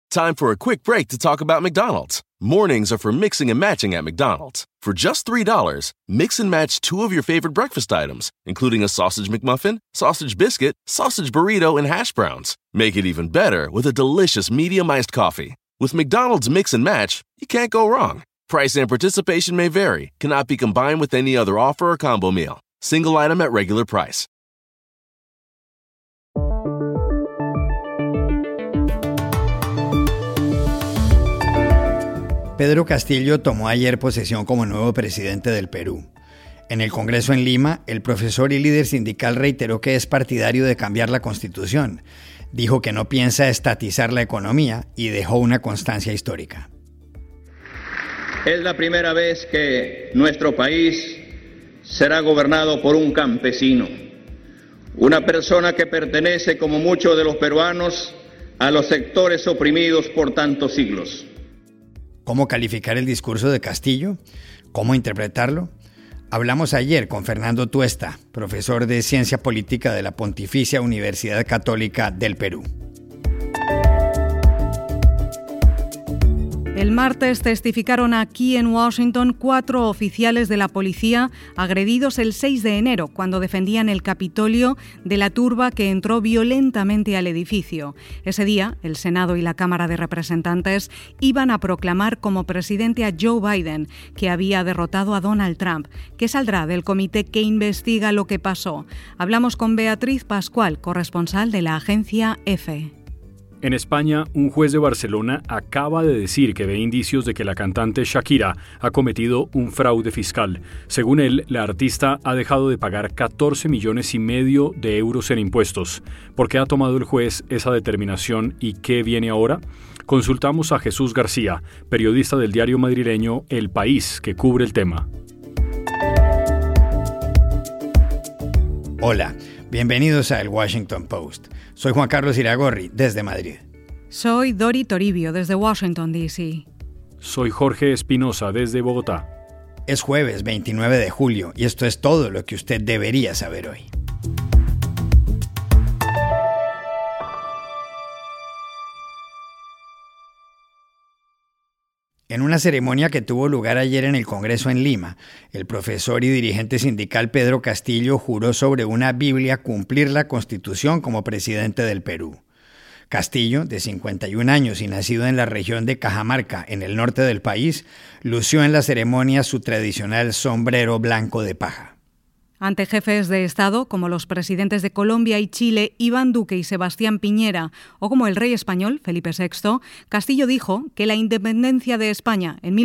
Time for a quick break to talk about McDonald's. Mornings are for mixing and matching at McDonald's. For just $3, mix and match 2 of your favorite breakfast items, including a sausage McMuffin, sausage biscuit, sausage burrito, and hash browns. Make it even better with a delicious medium iced coffee. With McDonald's Mix and Match, you can't go wrong. Price and participation may vary. Cannot be combined with any other offer or combo meal. Single item at regular price. Pedro Castillo tomó ayer posesión como nuevo presidente del Perú. En el Congreso en Lima, el profesor y líder sindical reiteró que es partidario de cambiar la Constitución. Dijo que no piensa estatizar la economía y dejó una constancia histórica. Es la primera vez que nuestro país será gobernado por un campesino, una persona que pertenece, como muchos de los peruanos, a los sectores oprimidos por tantos siglos. ¿Cómo calificar el discurso de Castillo? ¿Cómo interpretarlo? Hablamos ayer con Fernando Tuesta, profesor de Ciencia Política de la Pontificia Universidad Católica del Perú. El martes testificaron aquí en Washington 4 oficiales de la policía agredidos el 6 de enero cuando defendían el Capitolio de la turba que entró violentamente al edificio. Ese día, el Senado y la Cámara de Representantes iban a proclamar como presidente a Joe Biden, que había derrotado a Donald Trump, que saldrá del comité que investiga lo que pasó. Hablamos con Beatriz Pascual, corresponsal de la agencia EFE. En España, un juez de Barcelona acaba de decir que ve indicios de que la cantante Shakira ha cometido un fraude fiscal. Según él, la artista ha dejado de pagar 14,5 millones de euros en impuestos. ¿Por qué ha tomado el juez esa determinación y qué viene ahora? Consultamos a Jesús García, periodista del diario madrileño El País, que cubre el tema. Hola, bienvenidos a El Washington Post. Soy Juan Carlos Iragorri, desde Madrid. Soy Dori Toribio, desde Washington, D.C. Soy Jorge Espinosa, desde Bogotá. Es jueves 29 de julio y esto es todo lo que usted debería saber hoy. En una ceremonia que tuvo lugar ayer en el Congreso en Lima, el profesor y dirigente sindical Pedro Castillo juró sobre una Biblia cumplir la Constitución como presidente del Perú. Castillo, de 51 años y nacido en la región de Cajamarca, en el norte del país, lució en la ceremonia su tradicional sombrero blanco de paja. Ante jefes de Estado, como los presidentes de Colombia y Chile, Iván Duque y Sebastián Piñera, o como el rey español, Felipe VI, Castillo dijo que la independencia de España en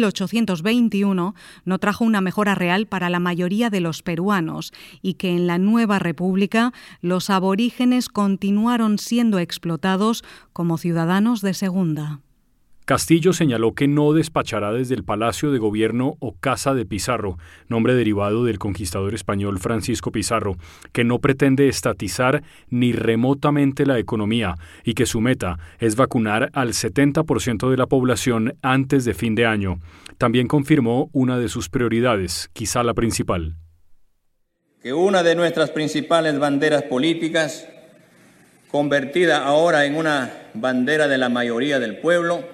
1821 no trajo una mejora real para la mayoría de los peruanos y que en la nueva república los aborígenes continuaron siendo explotados como ciudadanos de segunda. Castillo señaló que no despachará desde el Palacio de Gobierno o Casa de Pizarro, nombre derivado del conquistador español Francisco Pizarro, que no pretende estatizar ni remotamente la economía y que su meta es vacunar al 70% de la población antes de fin de año. También confirmó una de sus prioridades, quizá la principal. Que una de nuestras principales banderas políticas, convertida ahora en una bandera de la mayoría del pueblo,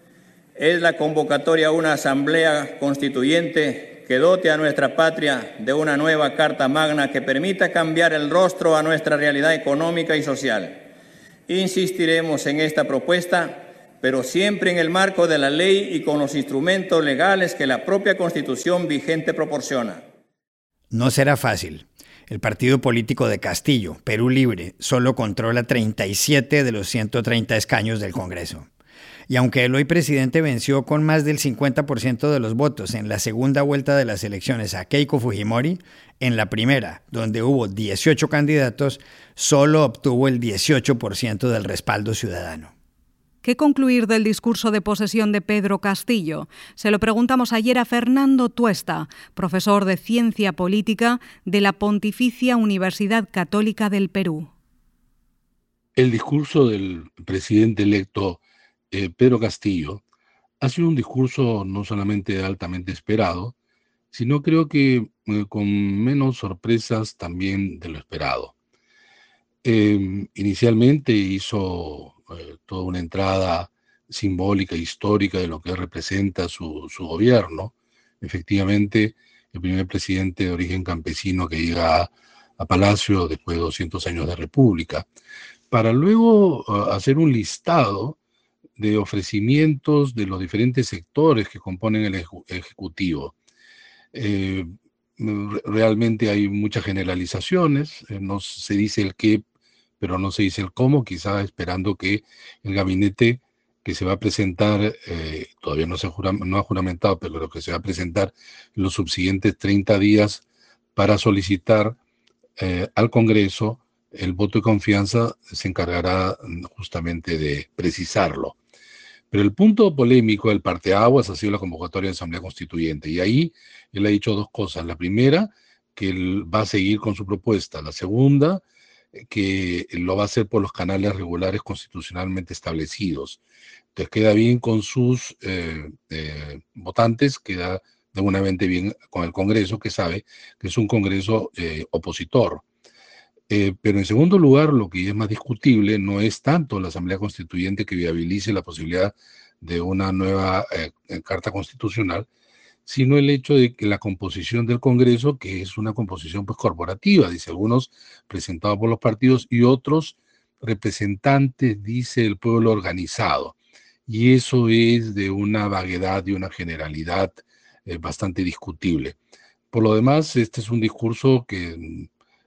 es la convocatoria a una asamblea constituyente que dote a nuestra patria de una nueva Carta Magna que permita cambiar el rostro a nuestra realidad económica y social. Insistiremos en esta propuesta, pero siempre en el marco de la ley y con los instrumentos legales que la propia Constitución vigente proporciona. No será fácil. El partido político de Castillo, Perú Libre, solo controla 37 de los 130 escaños del Congreso. Y aunque el hoy presidente venció con más del 50% de los votos en la segunda vuelta de las elecciones a Keiko Fujimori, en la primera, donde hubo 18 candidatos, solo obtuvo el 18% del respaldo ciudadano. ¿Qué concluir del discurso de posesión de Pedro Castillo? Se lo preguntamos ayer a Fernando Tuesta, profesor de Ciencia Política de la Pontificia Universidad Católica del Perú. El discurso del presidente electo Pedro Castillo ha sido un discurso no solamente altamente esperado, sino creo que con menos sorpresas también de lo esperado. Inicialmente hizo toda una entrada simbólica, histórica de lo que representa su gobierno. Efectivamente, el primer presidente de origen campesino que llega a Palacio después de 200 años de república, para luego hacer un listado de ofrecimientos de los diferentes sectores que componen el Ejecutivo. Realmente hay muchas generalizaciones, no se dice el qué, pero no se dice el cómo, quizá esperando que el gabinete que se va a presentar, todavía no ha juramentado, pero lo que se va a presentar en los subsiguientes 30 días para solicitar al Congreso el voto de confianza, se encargará justamente de precisarlo. Pero el punto polémico, el parteaguas, ha sido la convocatoria de Asamblea Constituyente. Y ahí él ha dicho dos cosas. La primera, que él va a seguir con su propuesta. La segunda, que lo va a hacer por los canales regulares constitucionalmente establecidos. Entonces queda bien con sus votantes, queda de buenamente bien con el Congreso, que sabe que es un Congreso opositor. Pero en segundo lugar, lo que es más discutible no es tanto la Asamblea Constituyente que viabilice la posibilidad de una nueva Carta Constitucional, sino el hecho de que la composición del Congreso, que es una composición pues corporativa, dice algunos, presentada por los partidos, y otros representantes, dice el pueblo organizado. Y eso es de una vaguedad y una generalidad bastante discutible. Por lo demás, este es un discurso que...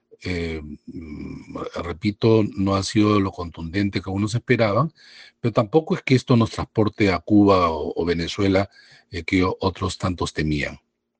repito, no ha sido lo contundente que algunos esperaban, pero tampoco es que esto nos transporte a Cuba o Venezuela, que otros tantos temían.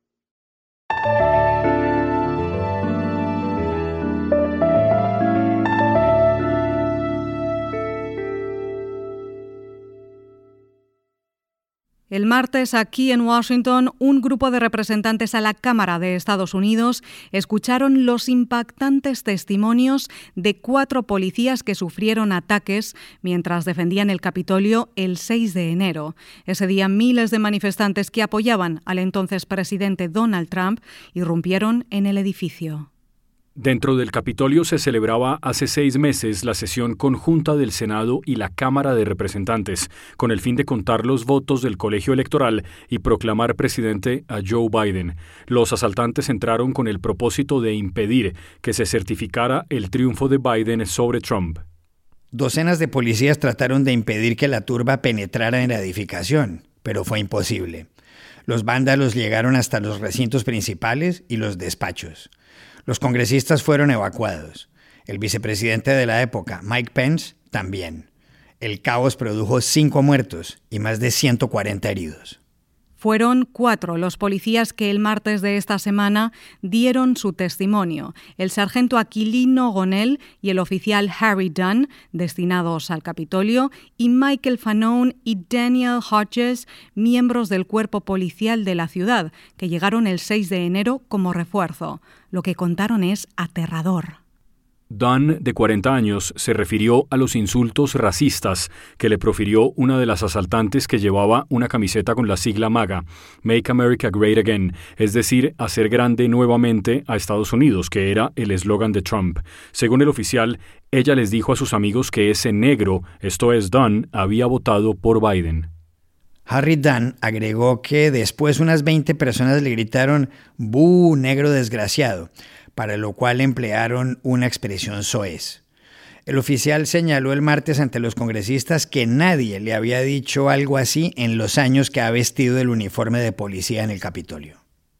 El martes, aquí en Washington, un grupo de representantes a la Cámara de Estados Unidos escucharon los impactantes testimonios de 4 policías que sufrieron ataques mientras defendían el Capitolio el 6 de enero. Ese día, miles de manifestantes que apoyaban al entonces presidente Donald Trump irrumpieron en el edificio. Dentro del Capitolio se celebraba hace 6 meses la sesión conjunta del Senado y la Cámara de Representantes, con el fin de contar los votos del colegio electoral y proclamar presidente a Joe Biden. Los asaltantes entraron con el propósito de impedir que se certificara el triunfo de Biden sobre Trump. Docenas de policías trataron de impedir que la turba penetrara en la edificación, pero fue imposible. Los vándalos llegaron hasta los recintos principales y los despachos. Los congresistas fueron evacuados. El vicepresidente de la época, Mike Pence, también. El caos produjo 5 muertos y más de 140 heridos. Fueron 4 los policías que el martes de esta semana dieron su testimonio. El sargento Aquilino Gonell y el oficial Harry Dunn, destinados al Capitolio, y Michael Fanone y Daniel Hodges, miembros del cuerpo policial de la ciudad, que llegaron el 6 de enero como refuerzo. Lo que contaron es aterrador. Dunn, de 40 años, se refirió a los insultos racistas que le profirió una de las asaltantes que llevaba una camiseta con la sigla MAGA, Make America Great Again, es decir, hacer grande nuevamente a Estados Unidos, que era el eslogan de Trump. Según el oficial, ella les dijo a sus amigos que ese negro, esto es Dunn, había votado por Biden. Harry Dunn agregó que después unas 20 personas le gritaron «¡Bú, negro desgraciado!», para lo cual emplearon una expresión soez. El oficial señaló el martes ante los congresistas que nadie le había dicho algo así en los años que ha vestido el uniforme de policía en el Capitolio.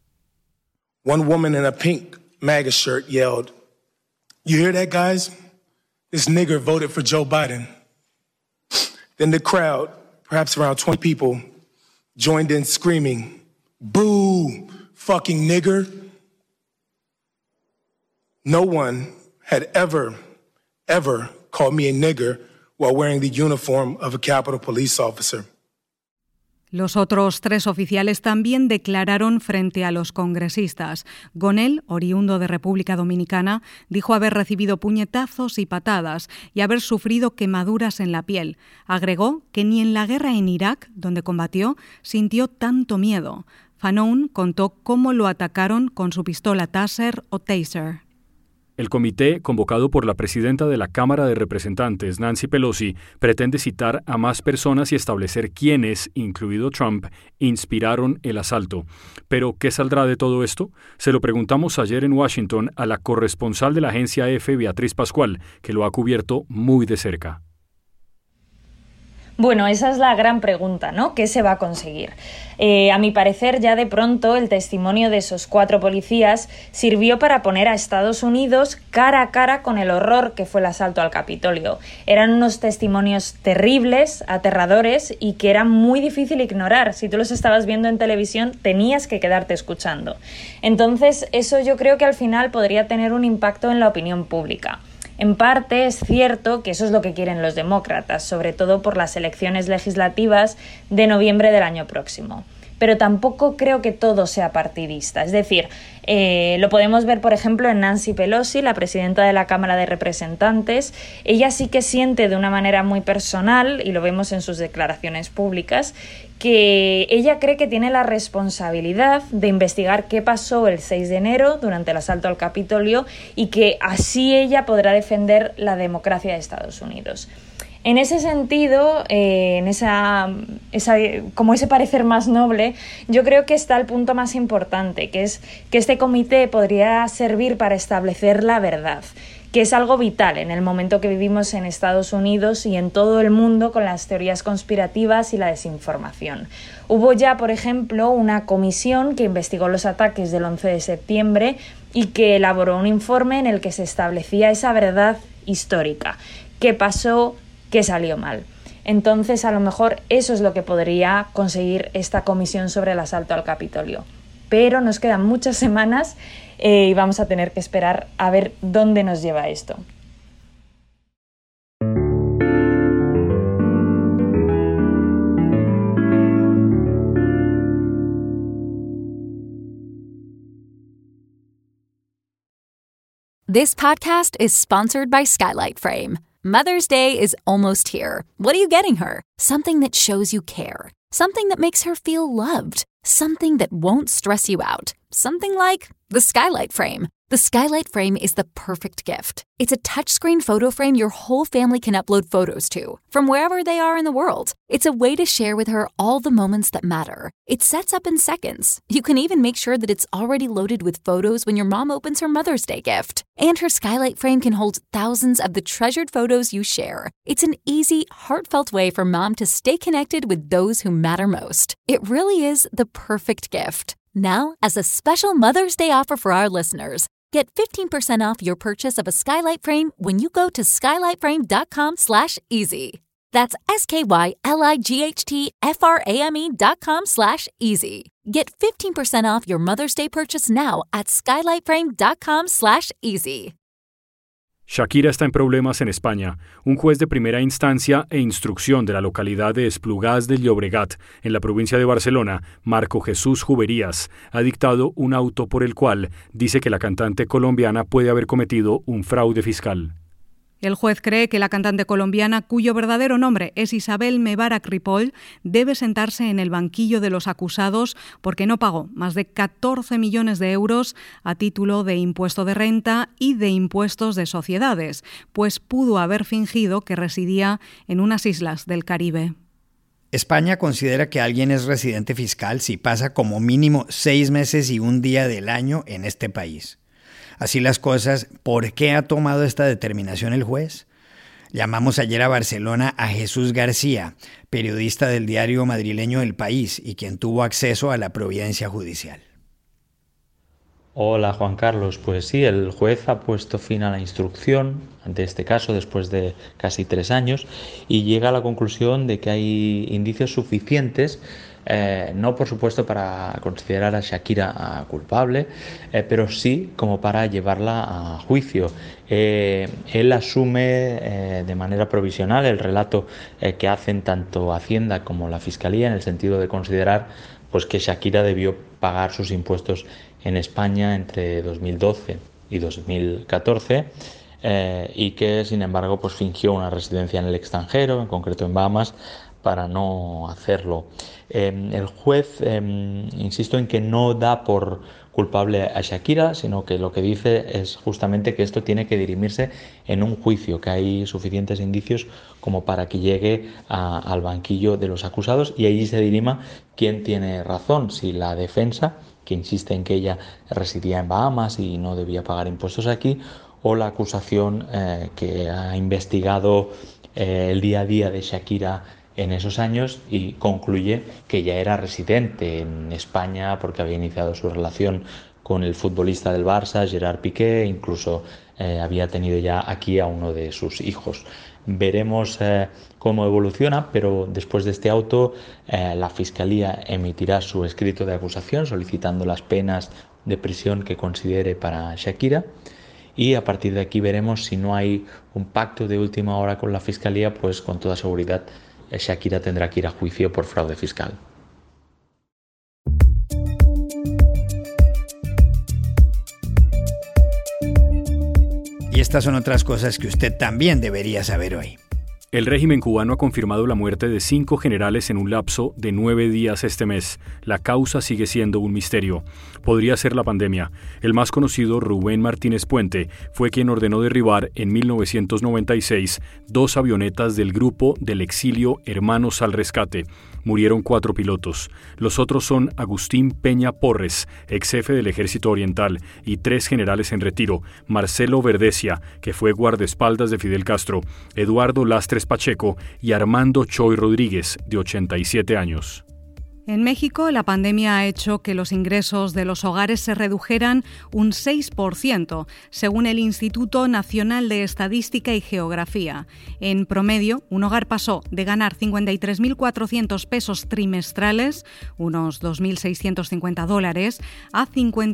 One woman in a pink MAGA shirt yelled, "You hear that, guys? This nigger voted for Joe Biden." Then the crowd, perhaps around 20 people, joined in screaming, "Boo, fucking nigger." No one had ever called me a nigger while wearing the uniform of a Capitol Police officer. Los otros 3 oficiales también declararon frente a los congresistas. Gonell, oriundo de República Dominicana, dijo haber recibido puñetazos y patadas y haber sufrido quemaduras en la piel. Agregó que ni en la guerra en Irak, donde combatió, sintió tanto miedo. Fanone contó cómo lo atacaron con su pistola Taser o Taser. El comité, convocado por la presidenta de la Cámara de Representantes, Nancy Pelosi, pretende citar a más personas y establecer quiénes, incluido Trump, inspiraron el asalto. Pero, ¿qué saldrá de todo esto? Se lo preguntamos ayer en Washington a la corresponsal de la agencia EFE, Beatriz Pascual, que lo ha cubierto muy de cerca. Bueno, esa es la gran pregunta, ¿no? ¿Qué se va a conseguir? A mi parecer, ya de pronto, el testimonio de esos 4 policías sirvió para poner a Estados Unidos cara a cara con el horror que fue el asalto al Capitolio. Eran unos testimonios terribles, aterradores y que era muy difícil ignorar. Si tú los estabas viendo en televisión, tenías que quedarte escuchando. Entonces, eso yo creo que al final podría tener un impacto en la opinión pública. En parte es cierto que eso es lo que quieren los demócratas, sobre todo por las elecciones legislativas de noviembre del año próximo. Pero tampoco creo que todo sea partidista. Es decir, lo podemos ver, por ejemplo, en Nancy Pelosi, la presidenta de la Cámara de Representantes. Ella sí que siente de una manera muy personal, y lo vemos en sus declaraciones públicas, que ella cree que tiene la responsabilidad de investigar qué pasó el 6 de enero durante el asalto al Capitolio y que así ella podrá defender la democracia de Estados Unidos. En ese sentido, como ese parecer más noble, yo creo que está el punto más importante, que es que este comité podría servir para establecer la verdad, que es algo vital en el momento que vivimos en Estados Unidos y en todo el mundo con las teorías conspirativas y la desinformación. Hubo ya, por ejemplo, una comisión que investigó los ataques del 11 de septiembre y que elaboró un informe en el que se establecía esa verdad histórica. ¿Qué pasó? ¿Qué salió mal? Entonces, a lo mejor eso es lo que podría conseguir esta comisión sobre el asalto al Capitolio. Pero nos quedan muchas semanas y vamos a tener que esperar a ver dónde nos lleva esto. This podcast is sponsored by Skylight Frame. Mother's Day is almost here. What are you getting her? Something that shows you care. Something that makes her feel loved. Something that won't stress you out. Something like the Skylight Frame. The Skylight Frame is the perfect gift. It's a touchscreen photo frame your whole family can upload photos to, from wherever they are in the world. It's a way to share with her all the moments that matter. It sets up in seconds. You can even make sure that it's already loaded with photos when your mom opens her Mother's Day gift. And her Skylight Frame can hold thousands of the treasured photos you share. It's an easy, heartfelt way for mom to stay connected with those who matter most. It really is the perfect gift. Now, as a special Mother's Day offer for our listeners, get 15% off your purchase of a Skylight Frame when you go to skylightframe.com/easy. That's SKYLIGHTFRAME.com/easy. Get 15% off your Mother's Day purchase now at skylightframe.com/easy. Shakira está en problemas en España. Un juez de primera instancia e instrucción de la localidad de Esplugas del Llobregat, en la provincia de Barcelona, Marco Jesús Juberías, ha dictado un auto por el cual dice que la cantante colombiana puede haber cometido un fraude fiscal. El juez cree que la cantante colombiana, cuyo verdadero nombre es Isabel Mebarak Ripoll, debe sentarse en el banquillo de los acusados porque no pagó más de 14 millones de euros a título de impuesto de renta y de impuestos de sociedades, pues pudo haber fingido que residía en unas islas del Caribe. España considera que alguien es residente fiscal si pasa como mínimo 6 meses y un día del año en este país. Así las cosas, ¿por qué ha tomado esta determinación el juez? Llamamos ayer a Barcelona a Jesús García, periodista del diario madrileño El País y quien tuvo acceso a la providencia judicial. Hola Juan Carlos, pues sí, el juez ha puesto fin a la instrucción ante este caso después de casi 3 años y llega a la conclusión de que hay indicios suficientes, no por supuesto para considerar a Shakira culpable, pero sí como para llevarla a juicio. Él asume de manera provisional el relato que hacen tanto Hacienda como la Fiscalía en el sentido de considerar pues que Shakira debió pagar sus impuestos en España entre 2012 y 2014 y que sin embargo pues fingió una residencia en el extranjero, en concreto en Bahamas, para no hacerlo. El juez, insisto en que no da por culpable a Shakira, sino que lo que dice es justamente que esto tiene que dirimirse en un juicio, que hay suficientes indicios como para que llegue al banquillo de los acusados y allí se dirima quién tiene razón, si la defensa, que insiste en que ella residía en Bahamas y no debía pagar impuestos aquí, o la acusación que ha investigado el día a día de Shakira en esos años y concluye que ya era residente en España porque había iniciado su relación con el futbolista del Barça, Gerard Piqué, incluso había tenido ya aquí a uno de sus hijos. Veremos cómo evoluciona, pero después de este auto la Fiscalía emitirá su escrito de acusación solicitando las penas de prisión que considere para Shakira. Y a partir de aquí veremos si no hay un pacto de última hora con la Fiscalía, pues con toda seguridad Shakira tendrá que ir a juicio por fraude fiscal. Y estas son otras cosas que usted también debería saber hoy. El régimen cubano ha confirmado la muerte de 5 generales en un lapso de 9 días este mes. La causa sigue siendo un misterio. Podría ser la pandemia. El más conocido, Rubén Martínez Puente, fue quien ordenó derribar en 1996 2 avionetas del grupo del exilio Hermanos al Rescate. Murieron 4 pilotos. Los otros son Agustín Peña Porres, ex jefe del Ejército Oriental, y 3 generales en retiro: Marcelo Verdecia, que fue guardaespaldas de Fidel Castro, Eduardo Lastres Pacheco y Armando Choy Rodríguez, de 87 años. En México, la pandemia ha hecho que los ingresos de los hogares se redujeran un 6%, según el Instituto Nacional de Estadística y Geografía. En promedio, un hogar pasó de ganar 53.400 pesos trimestrales, unos $2.650, a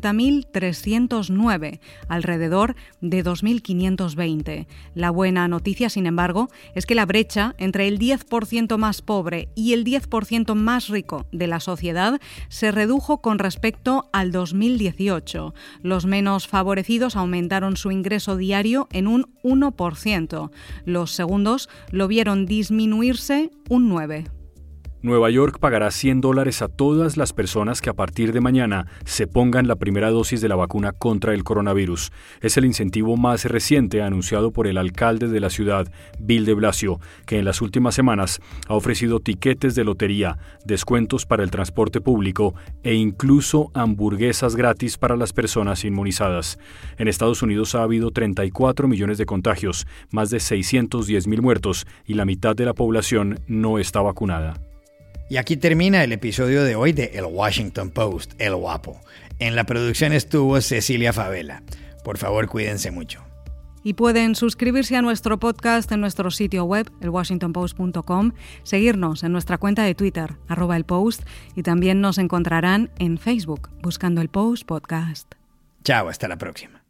50.309, alrededor de 2.520. La buena noticia, sin embargo, es que la brecha entre el 10% más pobre y el 10% más rico de la sociedad se redujo con respecto al 2018. Los menos favorecidos aumentaron su ingreso diario en un 1%. Los segundos lo vieron disminuirse un 9%. Nueva York pagará $100 a todas las personas que a partir de mañana se pongan la primera dosis de la vacuna contra el coronavirus. Es el incentivo más reciente anunciado por el alcalde de la ciudad, Bill de Blasio, que en las últimas semanas ha ofrecido tiquetes de lotería, descuentos para el transporte público e incluso hamburguesas gratis para las personas inmunizadas. En Estados Unidos ha habido 34 millones de contagios, más de 610.000 muertos y la mitad de la población no está vacunada. Y aquí termina el episodio de hoy de El Washington Post, El Guapo. En la producción estuvo Cecilia Favela. Por favor, cuídense mucho. Y pueden suscribirse a nuestro podcast en nuestro sitio web, elwashingtonpost.com, seguirnos en nuestra cuenta de Twitter, @elpost, y también nos encontrarán en Facebook, buscando El Post Podcast. Chao, hasta la próxima.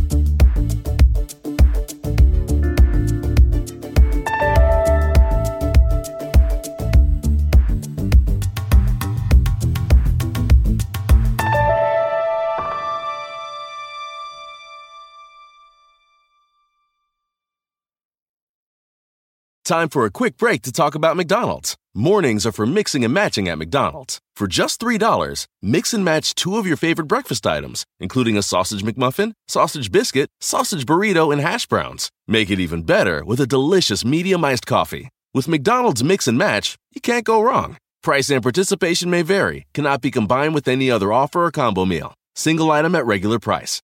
Time for a quick break to talk about McDonald's. Mornings are for mixing and matching at McDonald's. For just $3, mix and match 2 of your favorite breakfast items, including a sausage McMuffin, sausage biscuit, sausage burrito, and hash browns. Make it even better with a delicious medium iced coffee. With McDonald's Mix and Match, you can't go wrong. Price and participation may vary, cannot be combined with any other offer or combo meal. Single item at regular price.